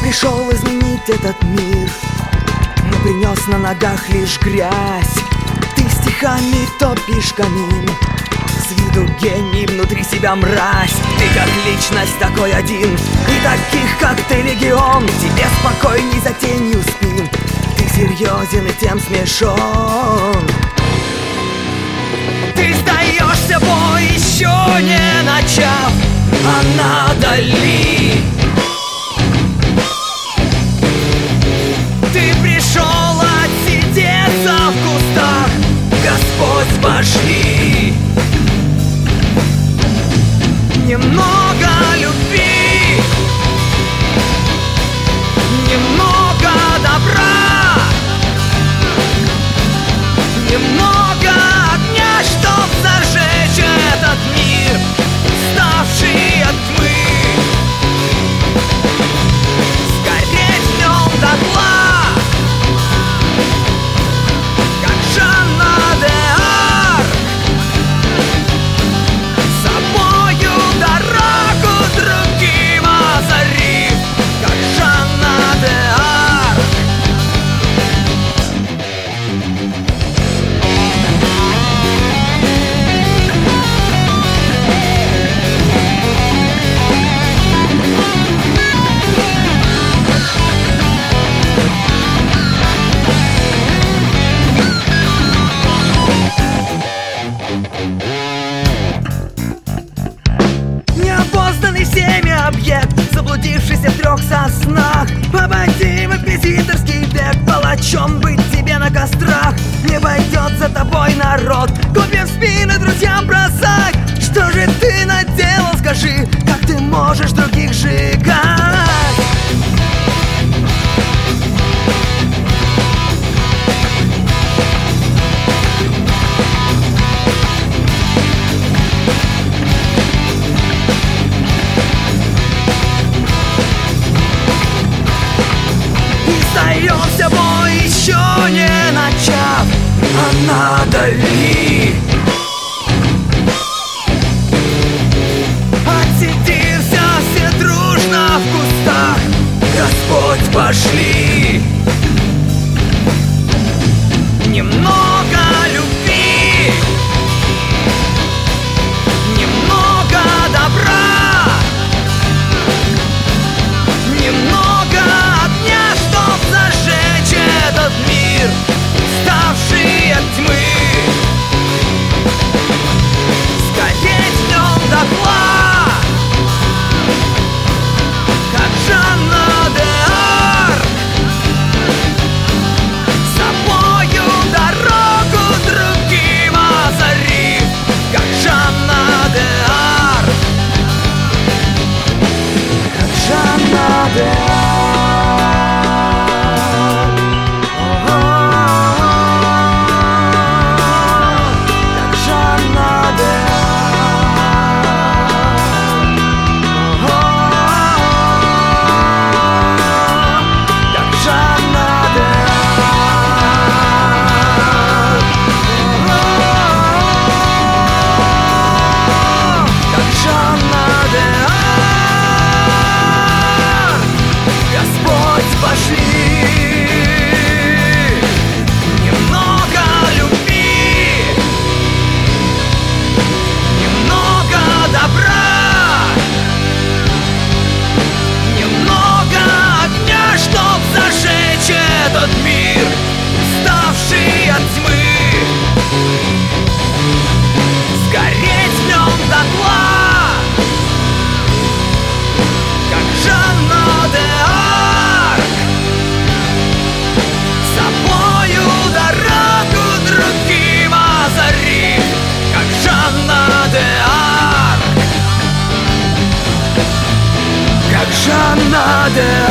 пришел изменить этот мир, но принес на ногах лишь грязь. Ты стихами топишь камин, с виду гений, внутри себя мразь. Ты как личность такой один, и таких, как ты, легион. Тебе спокойней за тенью спин, ты серьезен и тем смешон. Ты сдаешься, бой, еще не начав, а надали. Ты пришел отсидеться в кустах, Господь, пошли. Немного любви, немного добра, немного огня, чтоб зажечь этот мир, ставший от тьмы. Сгореть в нем дотла, как Жанна д'Арк, собою дорогу другим озарив, как Жанна д'Арк. Неопознанный всеми объект, заблудившийся в 3 соснах. Обойди в инквизиторский век, палачом быть тебе на кострах. Не пойдет за тобой народ, копья в спины друзьям бросать. Что же ты наделал, скажи, как ты можешь других сжигать? Остаемся, бой, еще не начав, а надо ли? Отсидимся все дружно в кустах, Господь, пошли. Немного любви, немного добра, немного огня, чтоб зажечь этот мир, ставший от тьмы. Сгореть в нем дотла, как Жанна д'Арк, собою дорогу другим озарив, как Жанна д'Арк, как Жанна д'Арк. Этот мир, ставший от тьмы, сгореть в нем дотла, как Жанна д'Арк, собою дорогу другим озарив, как Жанна д'Арк, как Жанна д'Арк.